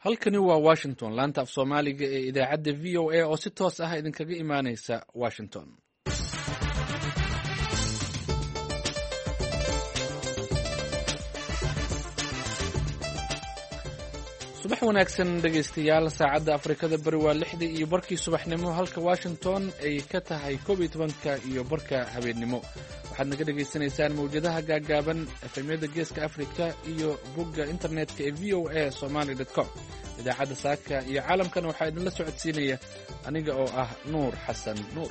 halkani waa washington laanta af soomaaliga ee idaacadda v o a oo si toos ah idinkaga imaaneysa washington. subax wanaagsan dhegaystayaal, saacadda afrikada bari waa 6 iyo barkii subaxnimo, halka washington ay ka tahay 11 iyo barka habeennimo. waxaad naga dhegaysanaysaan mawjadaha gaagaaban efemyada geeska afrika iyo bogga internetka ee v o a somali.com. idaacadda saaka iyo caalamkan waxaa idinla socodsiinaya aniga oo ah nuur xasan nuur.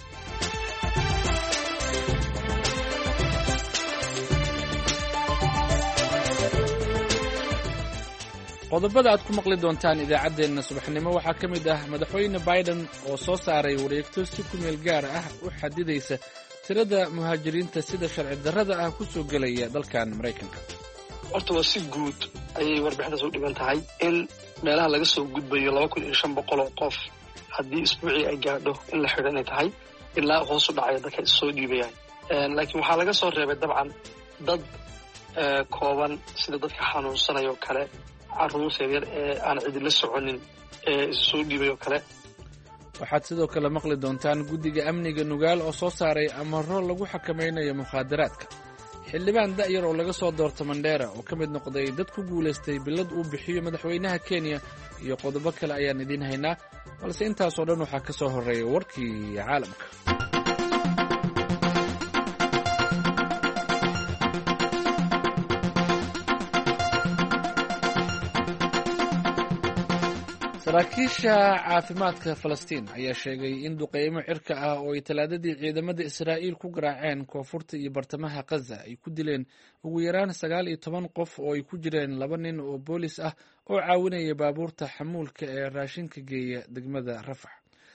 qodobada aad ku maqli doontaan idaacaddeenna subaxnimo waxaa ka mid ah madaxweyne biden oo soo saaray wareegto si ku meel gaar ah u xadidaysa tirada muhaajiriinta sida sharci darrada ah ku soo gelaya dalkan maraykanka. horta waa si guud ayay warbixintaas u dhigan tahay in meelaha laga soo gudbayo 2,500 oo qof haddii isbuucii ay gaadho in la xidho inay tahay ilaa hoos u dhacaya dadka issoo dhiibayaan. laakiin waxaa laga soo reebay dabcan dad kooban sida dadka xanuunsanaya oo kale, carruurta yaryar ee aan cidila soconin ee isu soo dhiibay oo kale. waxaad sidoo kale maqli doontaan guddiga amniga nugaal oo soo saaray amaro lagu xakamaynayo mukhaadaraadka. xildhibaan da'yar oo laga soo doorto mandheera oo ka mid noqday dad ku guulaystay billad uu bixiyo madaxweynaha kenya iyo qodobo kale ayaan idiin haynaa, balse intaasoo dhan waxaa ka soo horreeya warkii caalamka. saraakiisha caafimaadka falastiin ayaa sheegay in duqeymo cirka ah oo ay talaadadii ciidamada israa'iil ku garaaceen koonfurta iyo bartamaha khaza ay ku dileen ugu yaraan 19 qof oo ay ku jireen 2 nin oo boolis ah oo caawinaya baabuurta xamuulka ee raashinka geeya degmada rafax.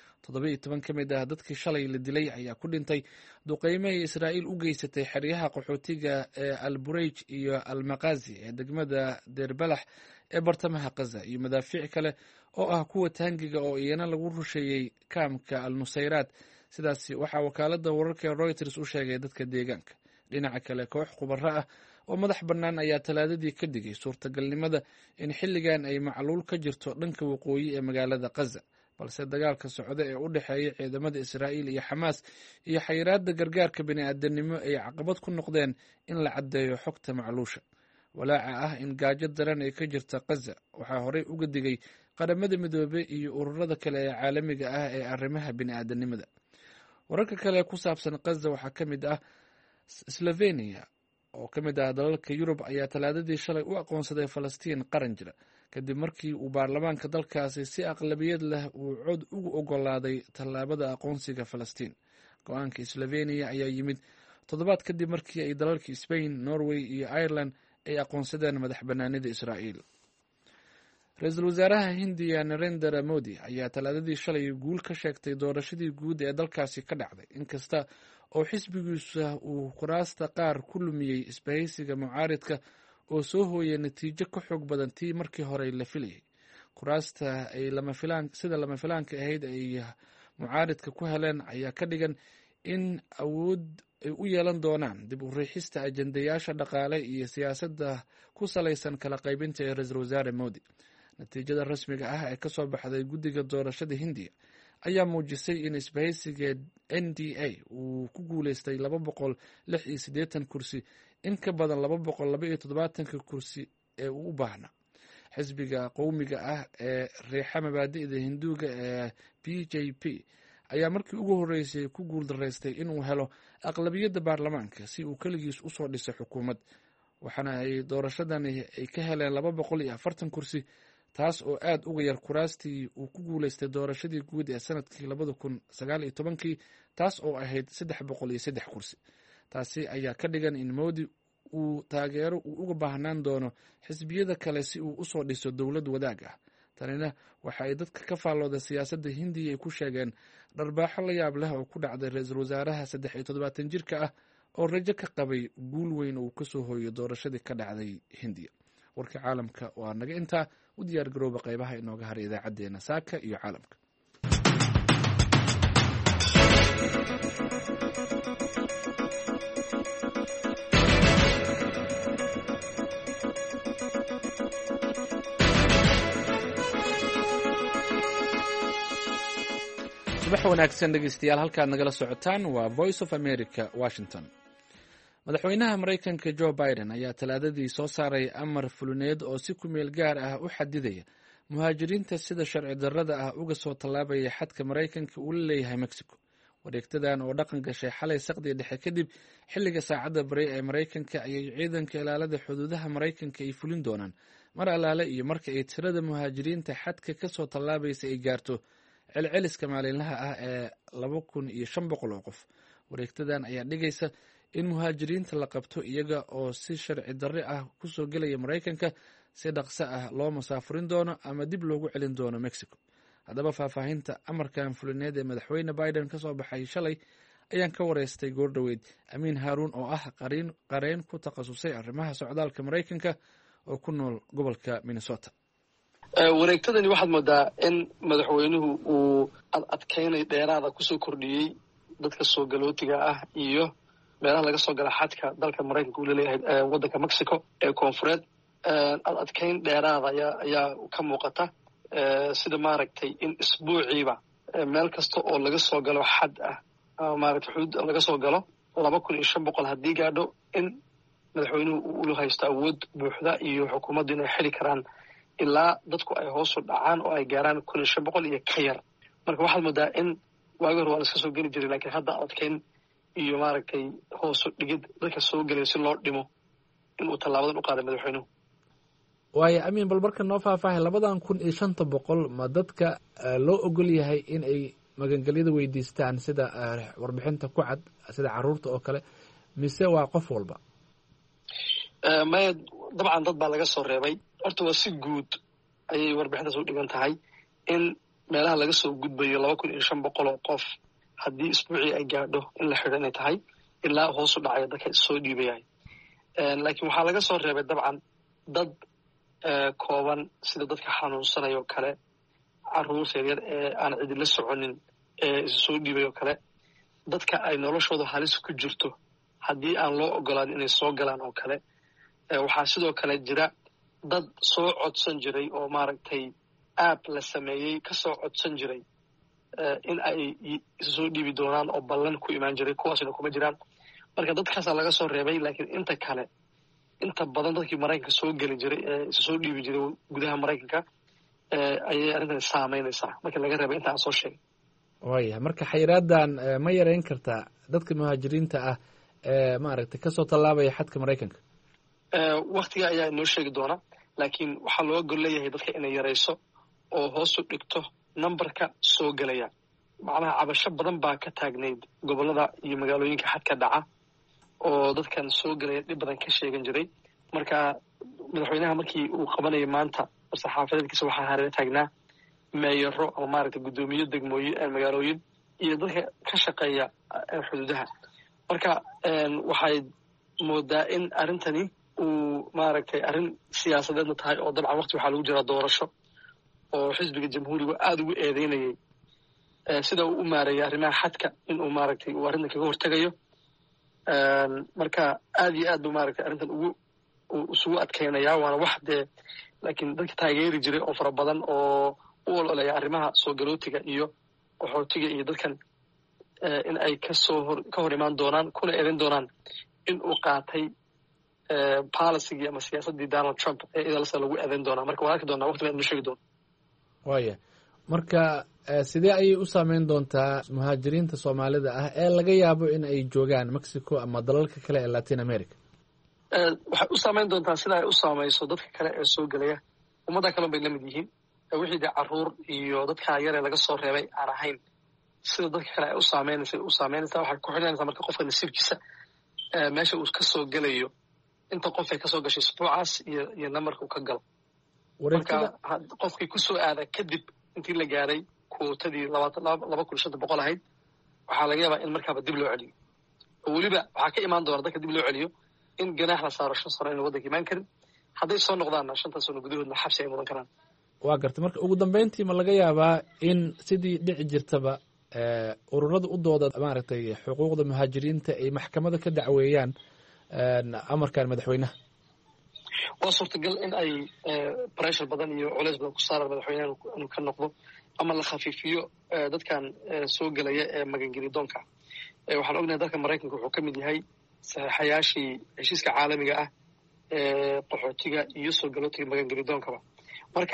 17 ka mid ah dadkii shalay la dilay ayaa ku dhintay duqeymo ay israa'iil u geysatay xeryaha qaxootiga ee albureyj iyo almaqaazi ee degmada deerbalax ee bartamaha khaza iyo madaafiic kale oo ah kuwa taangiga oo iyana lagu rusheeyey kaamka al nusayraad. sidaas waxaa wakaaladda wararka ee reuters u sheegay dadka deegaanka. dhinaca kale, koox khubaro ah oo madax bannaan ayaa talaadadii ka digay suurtagalnimada in xilligan ay macluul ka jirto dhanka waqooyi ee magaalada khaza, balse dagaalka socda ee u dhexeeya ciidamada israa'iil iyo xamaas iyo xayiraadda gargaarka bini'aadanimo ay caqabad ku noqdeen in la caddeeyo xogta macluusha. walaaca ah in gaajo daran ay ka jirta khaza waxaa horey uga digay qaramada midoobey iyo ururada kale ee caalamiga ah ee arrimaha bini'aadanimada. wararka kale ku saabsan khaza waxaa ka mid ah slovenia oo ka mid ah dalalka yurub ayaa talaadadii shalay u aqoonsaday falastiin qaran jira kadib markii uu baarlamaanka dalkaasi si aqlabiyad leh uu cod ugu ogolaaday tallaabada aqoonsiga falastiin. go-aanka slovenia ayaa yimid toddobaad kadib markii ay dalalka Spain, Norway iyo Ireland ay aqoonsadeen madax bannaanida Israa'iil. ra-iisul wasaaraha hindiya Narendra Modi ayaa talaadadii shalay guul ka sheegtay doorashadii guud ee dalkaasi ka dhacday, inkasta oo xisbigiisa uu kuraasta qaar ku lumiyey isbahaysiga mucaaridka oo soo hooyay natiijo ka xoog badan tii markii hore la filayay. kuraasta ay sida lama filaanka ahayd ay mucaaridka ku heleen ayaa ka dhigan in awood ay u yeelan doonaan dib u riixista ajendayaasha dhaqaale iyo siyaasadda ku salaysan kala qaybinta ee ra-iisul wasaare Modi. natiijada rasmiga ah ee kasoo baxday guddiga doorashada hindiya ayaa muujisay in isbahaysiga NDA uu ku guulaystay 286 kursi, in ka badan 272 kursi ee uu u baahna. xisbiga qowmiga ah ee riixa mabaadi'da hinduuga ee BJP ayaa markii ugu horreysay ku guuldaraystay inuu helo aqlabiyadda baarlamaanka si uu keligiis usoo dhisay xukuumad, waxaana ay doorashadani ay ka heleen 240 kursi, taas oo aad uga yar kuraastii uu ku guulaystay doorashadii guud ee sanadkii 2019 taas oo ahayd 303 kursi. taasi ayaa ka dhigan in Modi uu taageero uu uga baahnaan doono xisbiyada kale si uu usoo dhiso dowlad wadaag ah. tanina waxa ay dadka ka faallooda siyaasadda hindiya ay ku sheegeen dharbaaxo la yaab leh oo ku dhacday ra-iisul wasaaraha 73 jirka ah oo rajo ka qabay guul weyn oo ka soo hooyo doorashadii ka dhacday hindiya. warka caalamka waa naga intaa. u diyaar garooba qaybaha inooga haray idaacaddeenna saaka iyo caalamka. subax wanaagsan dhegeystayaal, halkaad nagala socotaan waa voice of america washington. madaxweynaha maraykanka joe biden ayaa talaadadii soo saaray amar fulineed oo si ku meel gaar ah u xadidaya muhaajiriinta sida sharci darrada ah uga soo tallaabaya xadka maraykanka uu la leeyahay mexico. wareegtadan oo dhaqan gashay xalay saqdii dhexe kadib xilliga saacadda bari ee maraykanka ayay ciidanka ilaalada xuduudaha maraykanka ay fulin doonaan mar allaale iyo marka ay tirada muhaajiriinta xadka ka soo tallaabaysa ay gaarto celceliska maalinlaha ah ee 2,500 oo qof. wareegtadan ayaa dhigaysa in muhaajiriinta la qabto iyaga oo si sharci darre ah kusoo gelaya maraykanka si dhaqso ah loo masaafurin doono ama dib loogu celin doono mexico. haddaba faahfaahinta amarkan fulineed ee madaxweyne biden ka soo baxay shalay ayaan ka wareystay goordhoweyd amiin haaruun oo ah qareen ku takhasusay arrimaha socdaalka maraykanka oo ku nool gobolka minnesota. wareegtadani waxaad moodaa in madaxweynuhu uu adkeynay dheeraada kusoo kordhiyey dadka soo galootiga ah iyo meelaha laga soo gala xadka dalka maraykanka uu laleeyahay waddanka mexico ee koonfureed. adkeyn dheeraada ayaa ka muuqata sida maaragtay in isbuuciiba meel kasta oo laga soo galo xad ah ama maaragtay xuduud laga soo galo 2,500 haddii gaadho in madaxweynuhu uu haysto awood buuxda iyo xukuumaddu inay xili karaan ilaa dadku ay hoosu dhacaan oo ay gaaraan 1,500 iyo ka yar. marka waxaad moodaa in waagi hore waa la iska soo geli jiray laakiin hadda adkeyn iyo maaragtay hoosu dhigid dadka soo gelaya si loo dhimo inuu tallaabadan u qaaday madaxweynuhu. waayo amiin, bal marka noo faahfaahay 2,500 ma dadka loo ogol yahay in ay magangelyada weydiistaan sida warbixinta ku cad sida caruurta oo kale, mise waa qof walba? maya dabcan dad baa laga soo reebay. horta waa si guud ayay warbixintaas u dhigan tahay in meelaha laga soo gudbayo 2,500 oo qof haddii isbuucii ay gaadho in la xidho inay tahay ilaa hoosu dhacaya dadka soo dhiibayahay. laakiin waxaa laga soo reebay dabcan dad kooban sida dadka xanuunsanaya oo kale, caruurta yaryar ee aan cidi la soconin ee isu soo dhiibay oo kale, dadka ay noloshooda halis ku jirto haddii aan loo ogolaanin inay soo galaan oo kale. waxaa sidoo kale jira dad soo codsan jiray oo maaragtay app la sameeyey ka soo codsan jiray in ay isu soo dhiibi doonaan oo ballan ku imaan jiray, kuwaasina kuma jiraan. marka dadkaasaa laga soo reebay, laakiin inta badan dadkii maraykanka soo geli jiray ee isu soo dhiibi jiray gudaha maraykanka ayay arrintani saameynaysaa marka laga reebay inta aan soo sheegay. waaya, marka xayiraadan ma yareyn kartaa dadka muhaajiriinta ah ee maaragtay kasoo tallaabaya xadka maraykanka? waktiga ayaa inoo sheegi doona, laakiin waxaa looga gol leeyahay dadka inay yarayso oo hoosu dhigto nambarka soo gelaya. macnaha cabasho badan baa ka taagnayd gobollada iyo magaalooyinka xadka dhaca oo dadkan soo gelaya dhib badan ka sheegan jiray. marka madaxweynaha markii uu qabanayay maanta saxaafadeedkiisa waxaa hareer taagnaa meeyaro ama maaragtay guddoomiye degmooyin magaalooyin iyo dadka ka shaqeeya xuduudaha. marka waxay moodaa in arrintani uu maaragtay arrin siyaasadeedna tahay oo dabcan waqti waxaa lagu jiraa doorasho oo xisbiga jamhuuriga aada ugu eedeynayay sida uu u maareeyay arrimaha xadka in uu maaragtay uu arrintan kaga hortegayo. marka aad iyo aad buu maaragtay arrintan isugu adkeynayaa, waana wax dee laakiin dadka taageeri jiray oo fara badan oo u ololeya arrimaha soo galootiga iyo qaxootiga iyo dadkan in ay ka hor imaan doonaan kuna eedan doonaan in uu qaatay policygii ama siyaasaddii donald trump ee idalsa lagu eedan doonaa. marka waan arki doonaa waqti baa inoo sheegi doona. waaya, marka sidee ayay u saameyn doontaa muhaajiriinta soomaalida ah ee laga yaabo in ay joogaan mexico ama dalalka kale ee latin america? waxay u saameyn doontaa sida ay u saameyso dadka kale ee soo gelaya. ummadda kalen bay la mid yihiin, wixii dee caruur iyo dadkaa yaree laga soo reebay aan ahayn sida dadka kale ay u saameynaysaa waxay ku xidhanaysaa marka qofka nasiibkiisa meesha uu ka soo gelayo inta qof ay kasoo gashay isbuucaas iyo nambarka uu ka galo. marka qofkii kusoo aada kadib intii la gaaray kuotadii 2,500 ahayd waxaa laga yaabaa in markaaba dib loo celiyo, oo weliba waxaa ka imaan doona dadka dib loo celiyo in ganaax la saaro 5 sano ayna waddanka imaan karin, hadday soo noqdaanna 5 sano gudahoodna xabsi ay mudan karaan. waa gartay. marka ugu dambeyntii ma laga yaabaa in sidii dhici jirtaba ururada u dooda maaragtay xuquuqda muhaajiriinta ay maxkamada ka dacweeyaan amarkan madaxweynaha? waa suurtagal in ay pressure badan iyo culays badan ku saaraan madaxweynaha inuu ka noqdo, ama la khafiifiyo dadkan soo gelaya ee magangelidoonka. Waxaan ognahay dalka Maraykanka wuxuu ka mid yahay saxiixayaashii heshiiska caalamiga ah ee qaxootiga iyo soo galootiga magangelidoonkaba. Marka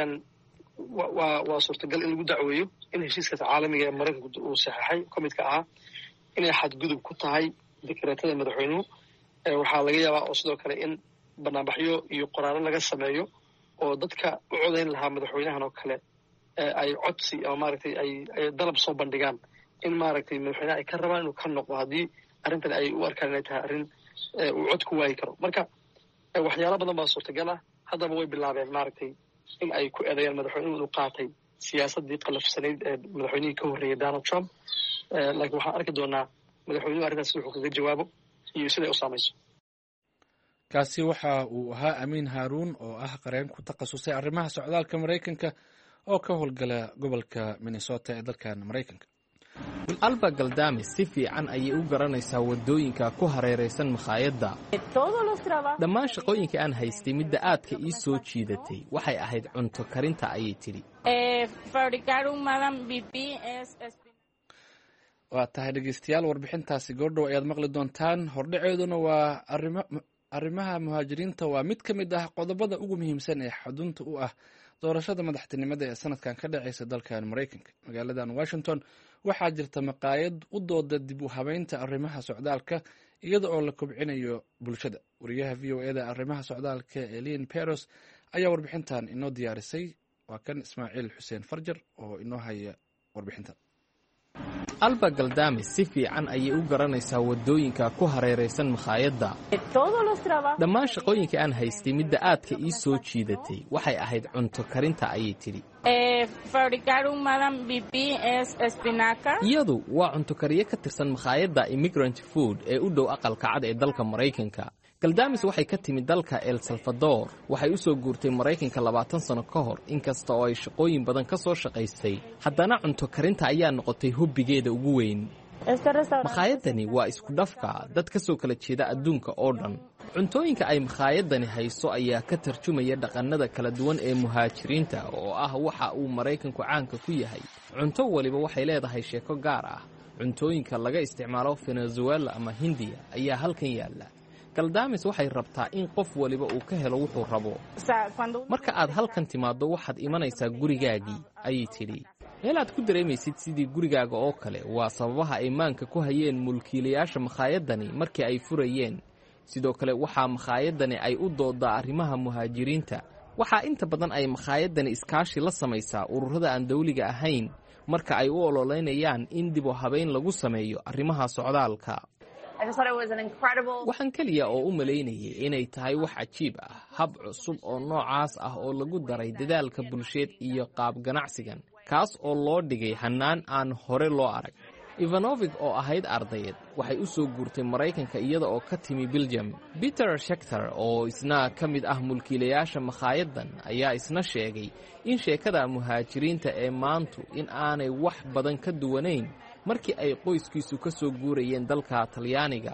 waa suurtagal in lagu dacweeyo in heshiiskaas caalamiga ee Maraykanku uu saxiixay ka midka ahaa inay xadgudub ku tahay dekreetada madaxweynuhu. Waxaa laga yaabaa oo sidoo kale in banaanbaxyo iyo qoraalo laga sameeyo oo dadka u codayn lahaa madaxweynahan oo kale ay codsi ama maaragtay ay dalab soo bandhigaan in maaragtay madaxweynaha ay ka rabaan inuu ka noqdo haddii arrintan ay u arkaan inay tahay arrin uu cod ku waayi karo. Marka waxyaalo badan baa suurtagal ah. Haddaba way bilaabeen maaragtay in ay ku eedeeyaan madaxweynuhu inuu qaatay siyaasaddii qalafsanayd ee madaxweynihii ka horreeyay Donald Trump. Laakiin waxaan arki doonaa madaxweynuhu arrintaas wuxuu kaga jawaabo iyo siday u saamayso. kaasi waxa uu ahaa Amiin Haaruun oo ah qareen ku takhasusay arrimaha socdaalka Maraykanka oo ka howlgala gobolka Minnesota ee dalkan Maraykanka. Alba Galdame si fiican ayay u garanaysaa wadooyinka ku hareeraysan makhaayadda. Dhammaan shaqooyinka aan haystay midda aadka ii soo jiidatay waxay ahayd cunto karinta ayay tidhi. waa tahay dhegeystayaal, warbixintaasi goordhow ayaad maqli doontaan. hordhaceeduna waa arrimaha muhaajiriinta waa mid ka mid ah qodobada ugu muhiimsan ee xudunta u ah doorashada madaxtinimada ee sanadkan ka dhacaysa dalkan Maraykanka. magaaladan Washington waxaa jirta maqaayad u dooda dib u habeynta arrimaha socdaalka iyada oo la kobcinayo bulshada. wariyaha VOA-da arrimaha socdaalka Eileen Peros ayaa warbixintan inoo diyaarisay. waa kan Ismaaciil Xuseen Farjar oo inoo haya warbixintan. Alba Galdame si fiican ayay u garanaysaa wadooyinka ku hareeraysan makhaayadda. Dhammaan shaqooyinka aan haystay midda aadka ii soo jiidatay waxay ahayd cunto karinta ayay tidhi. iyadu waa cunto kariye ka tirsan makhaayadda Immigrant Food ee u dhow aqalka cad ee dalka Maraykanka. Galdamis waxay ka timid dalka El Salvador. waxay u soo guurtay Maraykanka 20 sano ka hor. inkasta oo ay shaqooyin badan ka soo shaqaystay, haddana cunto karinta ayaa noqotay hobbigeeda ugu weyn. makhaayadani waa isku dhafka dad ka soo kala jeeda adduunka oo dhan. cuntooyinka ay makhaayadani hayso ayaa ka tarjumaya dhaqannada kala duwan ee muhaajiriinta oo ah waxa uu Maraykanku caanka ku yahay. cunto waliba waxay leedahay sheeko gaar ah. cuntooyinka laga isticmaalo Venezuela ama Hindiya ayaa halkan yaala. Galdamis waxay rabtaa in qof waliba uu ka helo wuxuu rabo. marka aad halkan timaado waxaad imanaysaa gurigaagii ayay tidhi. meel aad ku dareemaysid sidii gurigaaga oo kale waa sababaha ay maanka ku hayeen mulkiilayaasha makhaayadani markii ay furayeen. sidoo kale waxaa makhaayadani ay u doodaa arrimaha muhaajiriinta. waxaa inta badan ay makhaayadani iskaashi la samaysaa ururada aan dawliga ahayn marka ay u ololeynayaan in dib u habeyn lagu sameeyo arrimaha socdaalka. waxaan keliya oo u malaynayay inay tahay wax cajiib ah, hab cusub oo noocaas ah oo lagu daray dadaalka bulsheed iyo qaab ganacsigan, kaas oo loo dhigay hannaan aan hore loo arag. Ivanovic oo ahayd ardayad waxay u soo guurtay Maraykanka iyada oo ka timi Belgium. Peter Schechter oo isna ka mid ah mulkiilayaasha makhaayaddan ayaa isna sheegay in sheekada muhaajiriinta ee maantu in aanay wax badan ka duwanayn markii ay qoyskiisu ka soo guurayeen dalka Talyaaniga.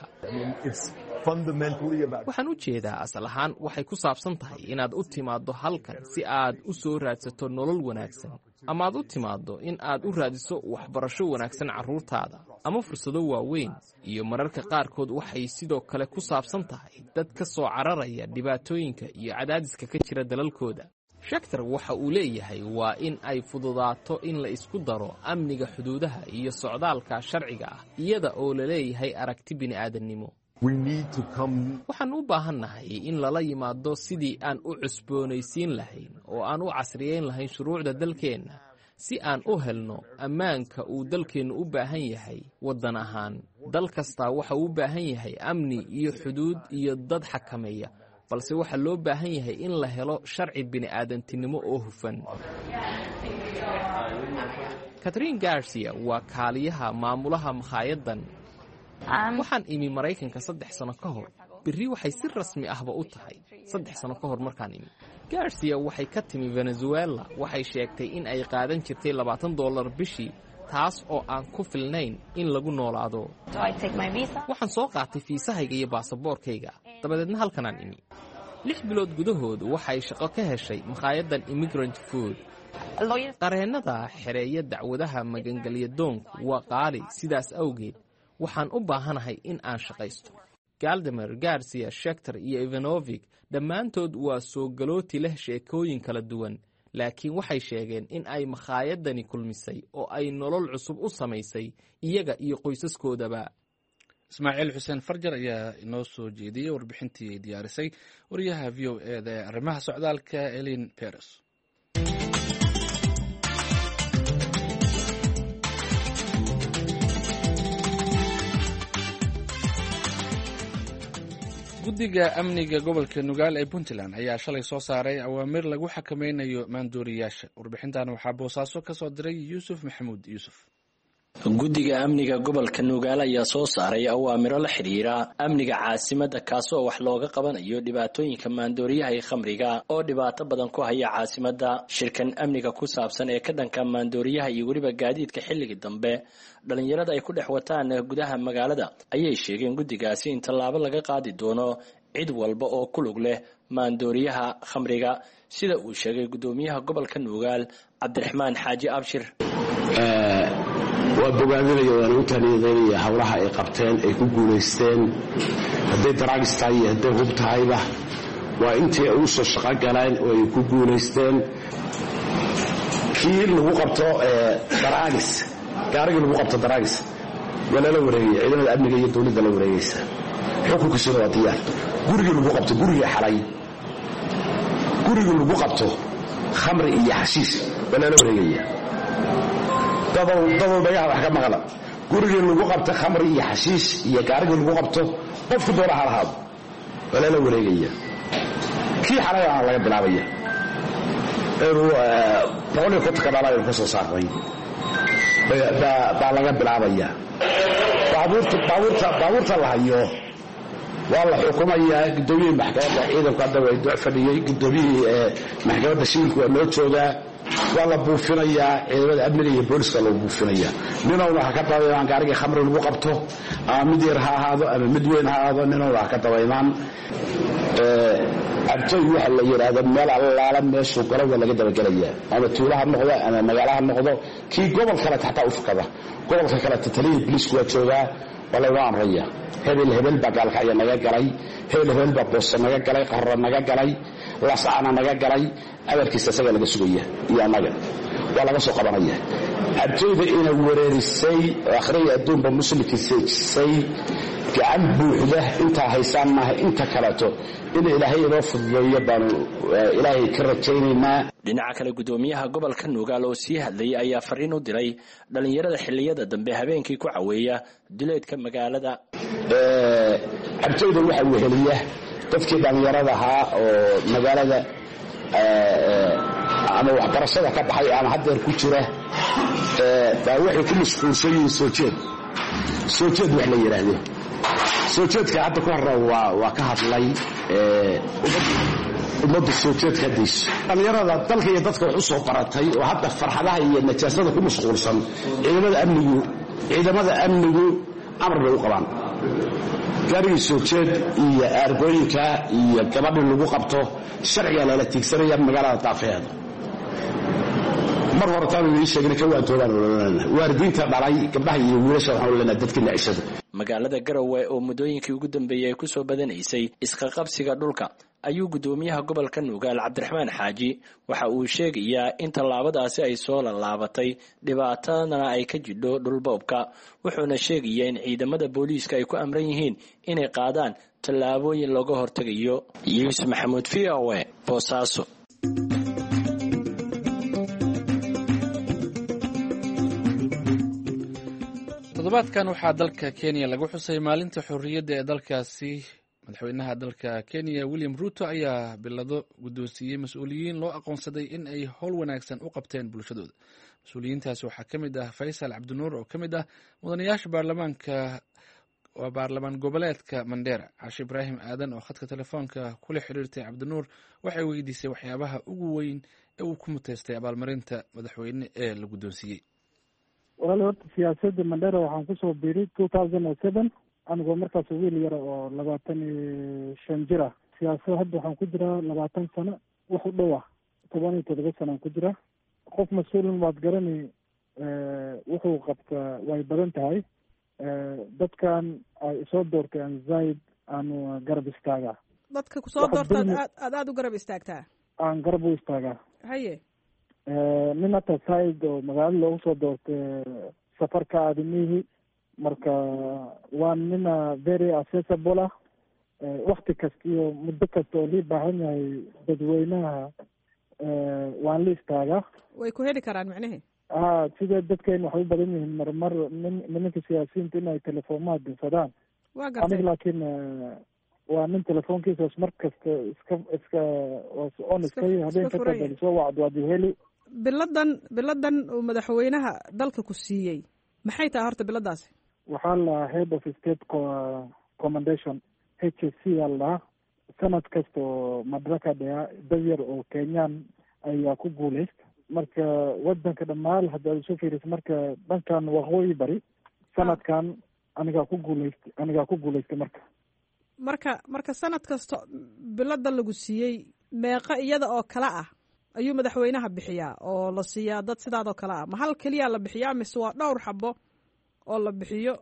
waxaan u jeedaa asal ahaan waxay ku saabsan tahay inaad u timaaddo halkan si aad u soo raadsato nolol wanaagsan, ama aad u timaaddo in aad u raadiso waxbarasho wanaagsan carruurtaada ama fursado waaweyn. iyo mararka qaarkood waxay sidoo kale ku saabsan tahay dad ka soo cararaya dhibaatooyinka iyo cadaadiska ka jira dalalkooda. Schechter waxa uu leeyahay waa in ay fududaato in la isku daro amniga xuduudaha iyo socdaalka sharciga ah iyada oo la leeyahay aragti bini'aadannimo. waxaan u baahannahay in lala yimaado sidii aan u cusboonaysiin lahayn oo aan u casriyeyn lahayn shuruucda dalkeenna si aan u helno ammaanka uu dalkeennu u baahan yahay. waddan ahaan dal kastaa waxa uu u baahan yahay amni iyo xuduud iyo dad xakameeya, balse waxaa loo baahan yahay in la helo sharci bini'aadantinimo oo hufan. Catherine Garcia waa kaaliyaha maamulaha makhaayaddan. waxaan imi Maraykanka 3 sano ka hor. berri waxay si rasmi ahba u tahay 3 sano ka hor markaan imi. Garcia waxay ka timi Venezuela. waxay sheegtay in ay qaadan jirtay $20 bishii, taas oo aan ku filnayn in lagu noolaado. waxaan soo qaatay fiisahayga iyo baasaboorkayga, dabadeedna halkanaan imi. 6 bilood gudahood waxay shaqo ka heshay makhaayaddan immigrant food. qareennada xereeya dacwadaha magangelya doonku waa qaali, sidaas awgeed waxaan u baahanahay in aan shaqaysto. Galdamer, Garcia, Schechter iyo Ivanovic dhammaantood waa soo galooti leh sheekooyin kala duwan, laakiin waxay sheegeen in ay makhaayadani kulmisay oo ay nolol cusub u samaysay iyaga iyo qoysaskoodaba. ismaaciil xuseen farjar ayaa inoo soo jeediyey warbixintii ay diyaarisay wariyaha v o e da ee arrimaha socdaalka Elin Peres. guddiga amniga gobolka Nugaal ee Puntland ayaa shalay soo saaray awaamir lagu xakameynayo maandooriyaasha. warbixintan waxaa Boosaaso ka soo diray Yuusuf Maxamuud Yuusuf. guddiga amniga gobolka Nugaal ayaa soo saaray awaamiro la xiriira amniga caasimadda kaasoo wax looga qabanayo dhibaatooyinka maandooriyaha ee khamriga oo dhibaato badan ku haya caasimadda. shirkan amniga ku saabsan ee ka dhanka maandooriyaha iyo weliba gaadiidka xilliga dambe dhalinyarada ay ku dhex wataan gudaha magaalada ayay sheegeen guddigaasi in tallaabo laga qaadi doono cid walba oo ku lug leh maandooriyaha khamriga, sida uu sheegay gudoomiyaha gobolka Nugaal Cabdiraxmaan Xaaji Abshir. waa bogaadinaya waan u taniyadeynaya hawlaha ay qabteen ay ku guulaysteen, hadday daraagis tahay iyo hadday hub tahayba waa intii ay u soo shaqo galeen oo ay ku guulaysteen. kii lagu qabto daraagis, gaarigii lagu qabto daraagis waa lala wareegaya, ciidamada amniga iyo dowladda la wareegaysa, xukunkiisuna waa diyaar. gurigii lagu qabto, gurigii xalay, gurigii lagu qabto khamri iyo xashiis waa lala wareegaya. dadow dhagaha wax ka maqla, gurigii lagu qabto khamri iyo xashiis iyo gaarigii lagu qabto qofku doona ha lahaado waa lala wareegaya. kii xalay aan laga bilaabaya boqol iyo kontonka dhalaaynu ka soo saarnay baa laga bilaabaya. baabuurta la hayo waa la xukumayaa. gudoomiyihii maxkamadda ciidanku hadda way doc fadhiyey, gudoomiyihii maxkamadda shiilku waa noo joogaa, waa la buufinayaa. ciidamada amniga iyo booliska loo buufinaya. ninowna ha ka dabaynaan gaarigii khamri lagu qabto, ama mid yar ha ahaado ama mid weyn ha ahaado, ninowna ha ka dabaynaan. cabtooy waxa la yidhaahdo meel allaala meeshuu galo waa laga dabagelaya, ama tuulo ha noqdo ama magaalo ha noqdo. kii gobol kale xataa u fakada, gobolka kale taliya booliisku waa joogaa, waa laynoo amraya. hebel baa gaalkacya naga galay, hebel baa boosa naga galay, qarra naga galay, lascana naga galay. amarkiisa isaga laga sugaya iyo annaga waa laga soo qabanaya. cabtooyda ina wereerisay akhriya adduunba muslimkii seejisay gacan buuxda intaa haysaan maaha, inta kaleeto in ilaahay inoo fududeeyo baanu ilaahay ka rajaynaynaa. dhinaca kale gudoomiyaha gobolka Nugaal oo sii hadlayay ayaa fariin u diray dhalinyarada xilliyada dambe habeenkii ku caweeya duleedka magaalada. cabtooyda waxa weheliya dadkii dhalinyarada ahaa oo magaalada ama waxbarashada ka baxay ama haddeer ku jira baa waxay ku mashquulsan yihiin soo jeed wax la yidhaahdo. soo jeedka hadda ka hore waa ka hadlay ummadda soo jeedka haddayso. dhalinyarada dalka iyo dadka wax u soo baratay oo hadda farxadaha iyo najaasada ku mashquulsan, ciidamada amnigu amar bay u qabaan. gaarigii soo jeed iyo aargooyinka iyo gabadhii lagu qabto sharciga lala tiigsanaya magaalada daafeeda. mar hortaan uu sheegay ka waantoobaan waalidiinta dhalay gabdhaha iyo wiilasha waxaan leenahay dadka nacishada. magaalada Garowe oo muddooyinkii ugu dambeeyay ay ku soo badanaysay isqa qabsiga dhulka ayuu gudoomiyaha gobolka Nugaal Cabdiraxmaan Xaaji waxa uu sheegayaa in tallaabadaasi ay soo laabatay dhibaatadana ay ka jidho dhulboobka, wuxuuna sheegayaa in ciidamada booliiska ay ku amran yihiin inay qaadaan tallaabooyin looga hortagayo. Yuusuf Maxamuud VOA Boosaaso. toddobaadkan waxaa dalka Kenya lagu xusay maalinta xorriyadda ee dalkaasi. madaxweynaha dalka Kenya William Ruto ayaa bilado guddoonsiiyey mas-uuliyiin loo aqoonsaday in ay howl wanaagsan u qabteen bulshadooda. mas-uuliyiintaasi waxaa ka mid ah Faysal Cabdinuur oo ka mid ah mudanayaasha baarlamaan goboleedka Mandera. Caashi Ibraahim Aadan oo khadka telefoonka kula xiriirtay Cabdinuur waxay weydiisay waxyaabaha ugu weyn ee uu ku muteystay abaalmarinta madaxweyne ee la guddoonsiiyey. walaal horta siyaasadda Mandera waxaan kusoo biiray 2007 anigoo markaas wiil yar oo 25 jir ah siyaasad hadda waxaan ku jiraa 20 sano wax u dhow ah 17 sanaan ku jira qof mas-uulin waad garani wuxuu qabtaa way badan tahay dadkan ay soo doorteen zaid aanu garab istaagaa dadka kusoo doorta aad u garab istaagtaa aan garab u istaagaa haye nin hata zaid oo magaalada loogu soo doortay safarka aadamihii marka waa nina very accessible ah wakti kasta iyo muddo kasta oo lii baahan yahay dadweynaha waan la istaagaa way ku heli karaan macnehe sida dadkeen waxay u badan yihiin marmar nimanka siyaasiyiinta in ay telefoonmaha dirsadaan waa gartay aniga laakiin waa nin telefoonkiisaas mar kasta iska on iskay habeen ka tabali soo wacd waad heli biladan uu madaxweynaha dalka ku siiyey maxay tahay horta biladaasi waxaa la head of state commendation HSC aa la dhahaa sanad kasta oo madaraka dhaya dad yar oo kenyaan ayaa ku guuleysta marka wadanka dhammaan haddaad isu fiiriso marka dhankan waqooyi bari sanadkan anigaa ku guuleystay marka sanad kasta bilada lagu siiyey meeqa iyada oo kale ah ayuu madaxweynaha bixiyaa oo la siiyaa dad sidaadoo kale ah ma hal keliya la bixiyaa mise waa dhowr xabo oo la bixiyo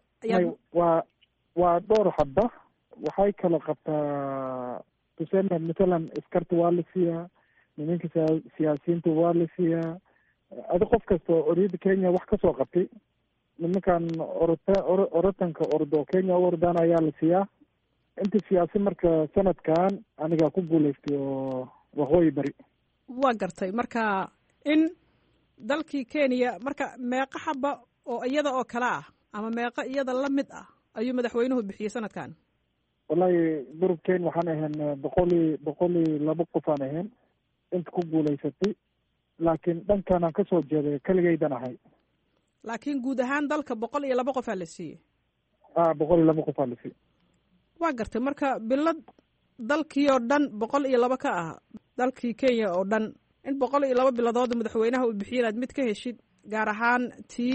waa dhowr xaba waxay kala qabtaa tuseme mathalan iskarta waa la siiyaa nimanka siyaasiyiinta waa la siiyaa adi qof kasta oo oriyada kenya wax kasoo qabtay nimankan orotanka ordo kenya u ordaan ayaa la siiyaa inta siyaasi marka sanadkan anigaa ku guuleystay oo waqooyi bari waa gartay marka in dalkii kenya marka meeqa xaba oo iyada oo kale ah ama meeqa iyada la mid ah ayuu madaxweynuhu bixiyey sanadkan wallahi durubkeen waxaan ahayn boqol iyo laba qof aan ahayn inta ku guuleysatay laakiin dhankan aan kasoo jeeday keligaydan ahay laakiin guud ahaan dalka 102 qofaa la siiyey 102 qofaa la siiyey waa gartay marka bilad dalkii oo dhan 102 ka ah dalkii kenya oo dhan in 102 biladood madaxweynaha uu bixiyay inaad mid ka heshid gaar ahaan tii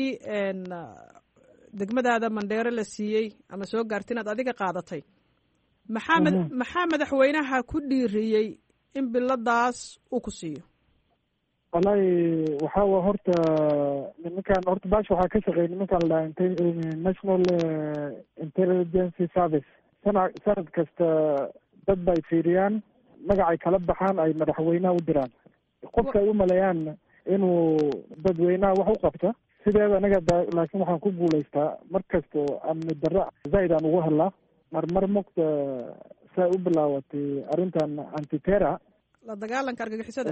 degmadaada mandheere la siiyey ama soo gaartay inaad adiga qaadatay maxaa madaxweynaha ku dhiiriyey in biladaas uu ku siiyo wallahi waxaa horta nimankan horta baash waxaa ka shaqeeyay nimankan la national intelligence service sanad kasta dad bay fiiriyaan magacay kala baxaan ay madaxweynaha u diraan qofka ay u maleeyaan inuu dadweynaha wax u qabta sideeda anaga laakiin waxaan ku guuleystaa mar kasta oo amni darro zaid aan ugu hadlaa marmar mogta saa u bilaawatay arrintan antitera la dagaalanka argagixisada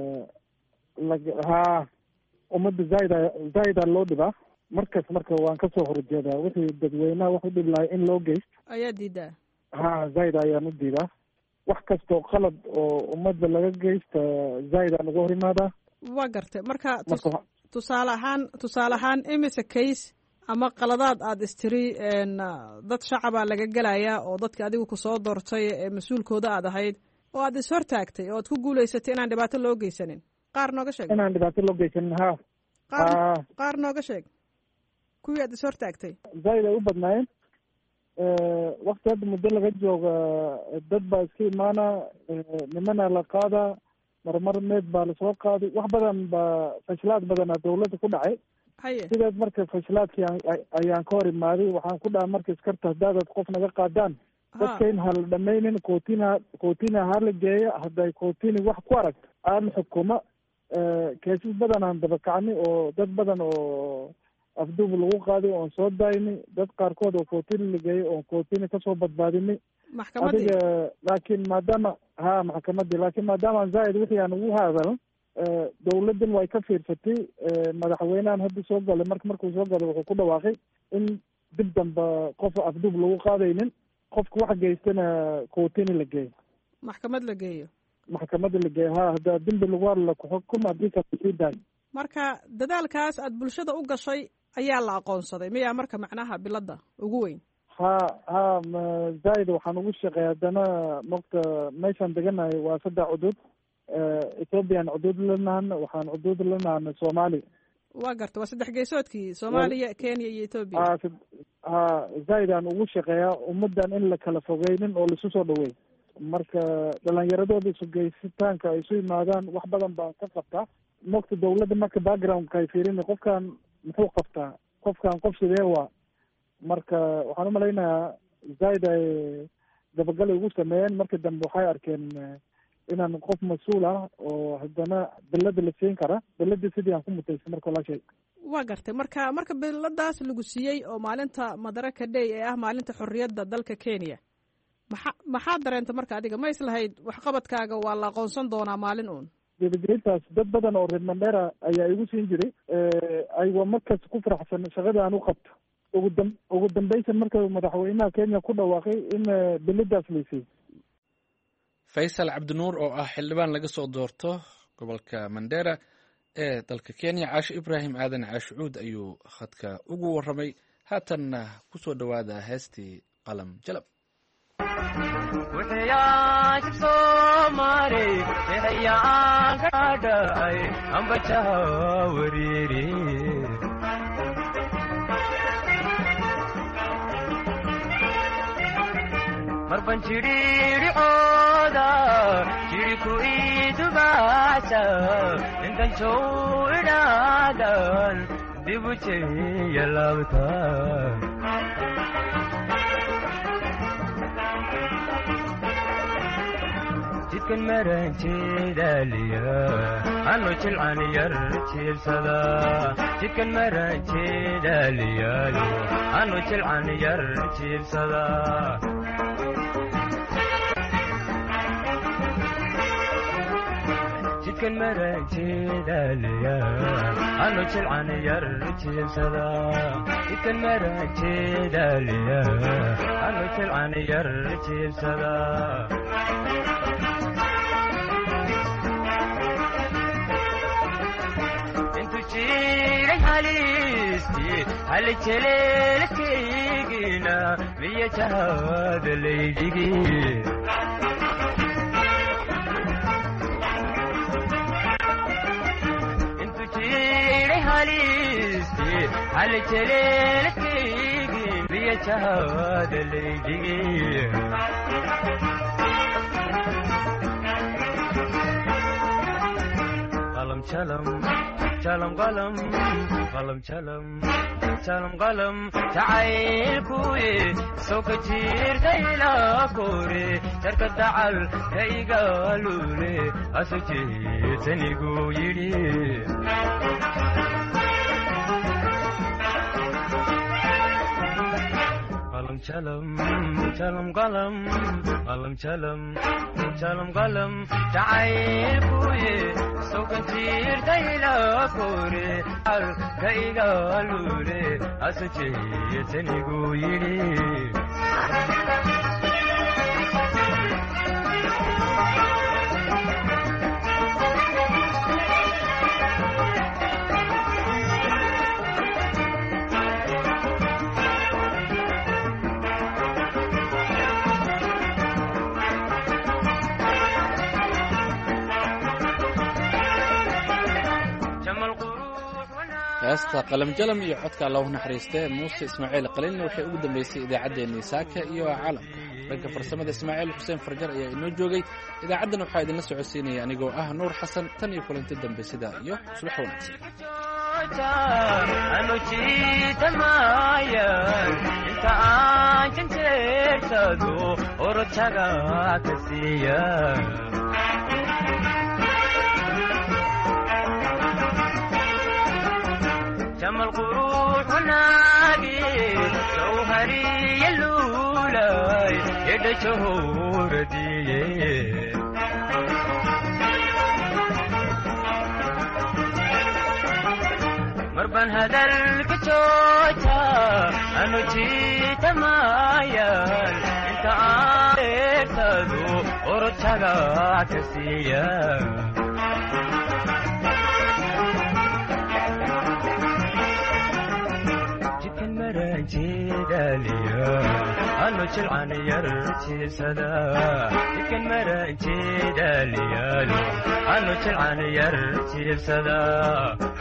ummadda zaida loo dhibaa markas marka waan kasoo horjeedaa wixii dadweynaha wax u dhib lahay in loo geysto ayaa diidaa zaid ayaan u diidaa wax kastoo qalad oo ummadda laga geysta zaid aan uga hor imaadaa waa gartay marka tusaale ahaan imise case ama qaladaad aada istiri dad shacabaa laga gelayaa oo dadka adigu kusoo doortay ee mas-uulkooda aad ahayd oo aad ishortaagtay oo aad ku guuleysatay inaan dhibaato loo geysanin qaar nooga sheeg inaan dhibaato loo geysanin qaar nooga sheeg kuwii aad ishortaagtay zaid ay u badnaayeen wakti hadda muddo laga jooga dad baa iska imaana nimana la qaadaa marmar meed baa lasoo qaaday wax badan baa fashilaad badanaa dawladda ku dhacay sideed marka fashilaadkii ayaan ka hor imaaday waxaan ku dhaha marka iskarta haddaadad qof naga qaadaan dadka in hala dhamaynin kootina hala geeya hadday kootini wax ku aragto aan xukuma keesas badan aan dabakacni oo dad badan oo afduub lagu qaaday oon soo daayni dad qaarkood oo kootini la geeyay oon kootini kasoo badbaadini adiga laakiin maadaama maxkamadii laakiin maadaama zaid wixii aan ugu hadal dawladdan way ka fiirsatay madaxweynehan hadda soo galay markuu soo galay wuxuu ku dhawaaqay in dib damba qof afduub lagu qaadaynin qofka wax geystana kootini la geeyo maxkamad la geeyo hadda dembi lagu hadla kuxukuma hadii kasii daayo marka dadaalkaas aad bulshada u gashay ayaa la aqoonsaday miyaa marka macnaha bilada ugu weyn zaid waxaan ugu shaqeeya haddana mogta meeshaan deganahay waa 3 cudud ethoobiyan cudud lanahana waxaan cudud lanahana soomaali waa garta waa 3 geesoodkii soomaaliya kenya iyo ethoobiya zaid aan ugu shaqeeyaa ummadan in la kala fogeynin oo laisu soo dhaweey marka dhalinyaradooda isugeysitaanka ay isu yimaadaan wax badan baan ka qabtaa. mogta dawladda marka backgroundka ay fiirin qofkan muxuu qabtaa, qofkan qof sidee waa, marka waxaan umalaynayaa zaaid ay dabagal ugu sameeyeen. marka dambe waxay arkeen inaan qof mas-uul ah oo haddana bilada la siin kara, biladii sidii aan ku mutaysa marka walaashay. waa gartay. marka biladaas lagu siiyey oo maalinta Madaraka Day ee ah maalinta xorriyadda dalka Kenya, maxaa dareenta marka adiga? ma islahayd waxqabadkaaga waa la aqoonsan doonaa maalin uun? gebagebayntaas dad badan oo reer Mandera ayaa igu siin jiray, aywa markaas ku faraxsan shaqada aan u qabto. ugu dambaysan marka madaxweynaha Kenya ku dhawaaqay in biladaas laysay. Faysal Cabdinuur oo ah xildhibaan laga soo doorto gobolka Mandera ee dalka Kenya, Caasho Ibraahim Aadan Caashuud ayuu khadka ugu waramay. haatanna ku soo dhawaada heestii Qalam Jalab. marban jiri oda jiri ku idubasa intan soo idaadan dibuche yalabta jidkan maran jeedaliya anu jilcan yar jiilsada jidkan maran jeedaliya anu jilcan yar jiilsada jidkan maran jeedaliya anu jilcan yar jiilsada jidkan maran jeedaliya anu jilcan yar jiilsada hal jeleelkaygina miya jahada laydhigi intu jiray halisti hal jeleelkaygi miya jahada laydhigi qalam jalam jalam qalam qalam jalam jalam qalam jacaylkuye soo ka jirta ilaa kore jarka dacal ka igaalule aso jeetanigu yidhi qalam jalam jalam qalam qalam jalam jalam qalam jacaylkuye soo ka jirta ilaa kore ka igaalule aso jeetanigu yidhi heesta qalam jalam iyo codka allahu naxariiste muuse ismaaciil qaliilna waxay ugu dambeysay idaacaddeenii saaka iyo caalamka. dhanka farsamada Ismaaciil Xuseen Farjar ayaa inoo joogay. idaacaddan waxaa idinla socodsiinaya anigoo ah Nuur Xasan. tan iyo kulanti dambe sida iyo subax wanaagsan. anu jiitamayan inta aan janjeersado orojaga ka siiya jamal quruxunaagi jawhariya luulay edha jahooradiye marban hadalka jooja anu jiitamayan inta aan eersado orojaga ka siiya jeedaliya anu jilcan yar jiilsada jidkan maran jeedaliya anu jilcan yar jiilsada